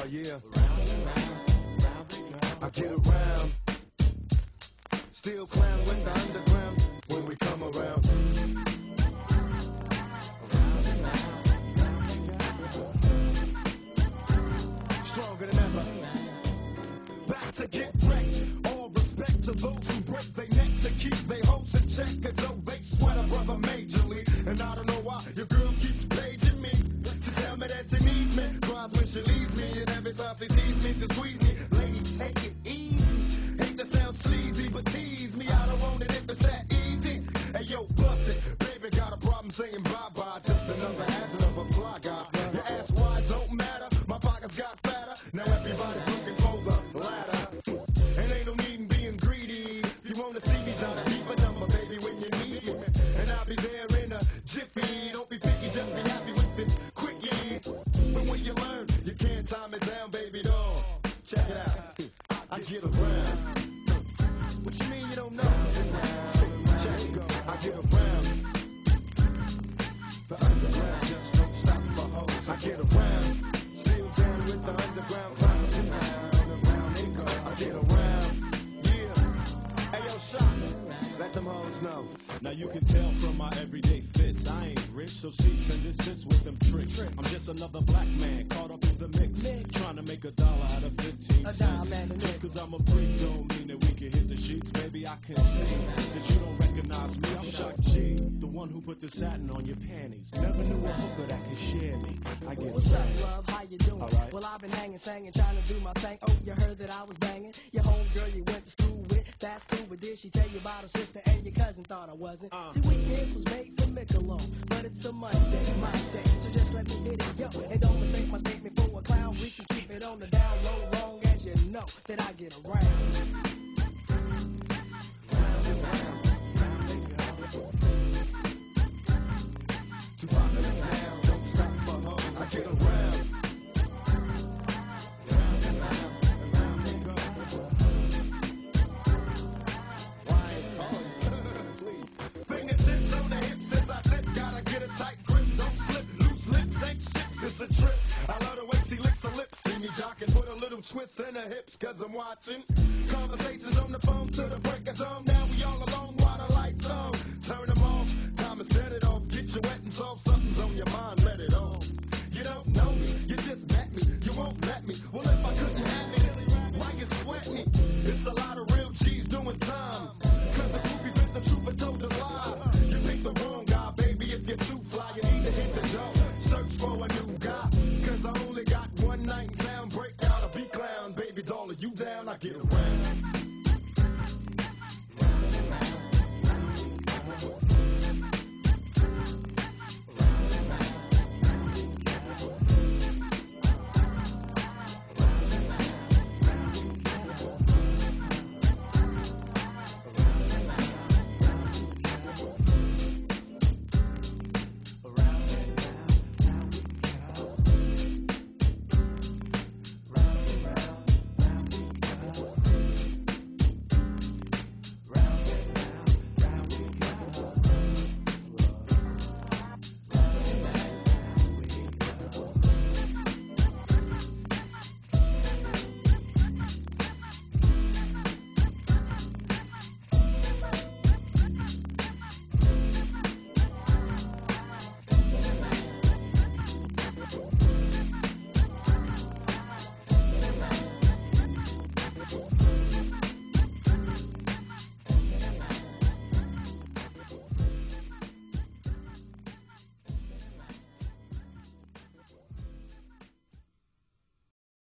yeah. I get around. Still clown with the underground when we come around. Stronger than ever. Back to get wrecked. All respect to those who break their neck to keep their hopes in check, as though they sweat a brother majorly. And I don't know why your girl keeps paging me to tell me that she needs me. Cries when she leaves me, and every time she sees me, she squeeze me. Lady, take it easy. Hate to sound sleazy, but tease me. I don't want it if it's that easy. Hey yo, bust it. Baby got a problem saying bye-bye. Just another hazard of a fly guy. Your ass wide don't matter. My pockets got fatter. Now everybody's looking for the ladder. And ain't no need in being greedy. If you wanna see me, try to keep a number, baby, when you need me. And I'll be there in a jiffy. Don't be picky, just be happy with this quickie. But when you learn, you can't time it down, baby doll. Check it out. I get around. What you mean you don't know? Check it go. I get around. The underground just don't stop for hoes. I get around. Still down with the underground clown. Around they go. I get around. Yeah. Hey yo, shot. Let them hoes know. Now you can tell from my everyday fits, I ain't rich, so cease and desist with them tricks. I'm just another black man caught up in the mix, trying to make $1 out of 15 cents. Just cause I'm a freak don't mean that we can hit the sheets. Baby, I can see that you don't recognize me. I'm Shock G, the one who put the satin on your panties. Never knew a hooker that could share me. I get What's up, love? How you doing? Right. Well, I've been hanging, singing, trying to do my thing. Oh, you heard that I was banging your homegirl you went to school with. That's cool, but did she tell you about her sister and your cousin? Thought I wasn't. See, weekends was made for Michelob, but it's a Monday, my day. So just let me hit it, yo. And don't mistake my statement for a clown. We can keep it on the down low, long as you know that I get around. Too popular in town, don't stop for hoes. I get around. Around they go. Why ain't calling? Please. Fingertips on the hips as I tip. Gotta get a tight grip, don't slip. Loose lips ain't ships, it's a trip. I love the way she licks her lips. See me jocking, put a little twist in her hips, cause I'm watching. Conversations on the phone to the break of dawn. Now we all alone while the lights on. Turn them off, time to set it off. Get you wet and soft, something's on your mind, let it off. You don't know me, you just met me, you won't let me. Well, if I couldn't have it, why you sweat me? It's a lot of real G's doing time. Cause the groupie bit the truth and told the lie. You picked the wrong guy, baby, if you're too fly, you need to hit the dough.